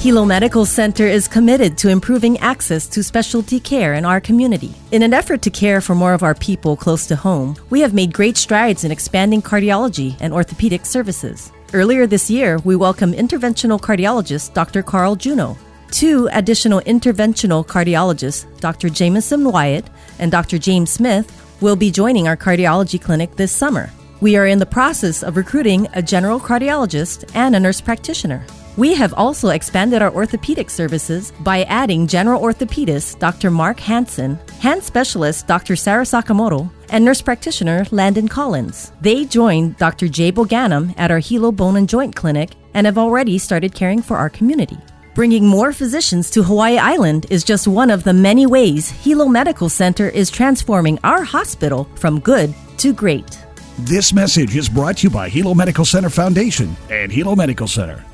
Hilo Medical Center is committed to improving access to specialty care in our community. In an effort to care for more of our people close to home, we have made great strides in expanding cardiology and orthopedic services. Earlier this year, we welcomed interventional cardiologist Dr. Carl Juneau. 2 additional interventional cardiologists, Dr. Jameson Wyatt and Dr. James Smith, will be joining our cardiology clinic this summer. We are in the process of recruiting a general cardiologist and a nurse practitioner. We have also expanded our orthopedic services by adding general orthopedist Dr. Mark Hansen, hand specialist Dr. Sarah Sakamoto, and nurse practitioner Landon Collins. They joined Dr. Jay Boganum at our Hilo Bone and Joint Clinic and have already started caring for our community. Bringing more physicians to Hawaii Island is just one of the many ways Hilo Medical Center is transforming our hospital from good to great. This message is brought to you by Hilo Medical Center Foundation and Hilo Medical Center.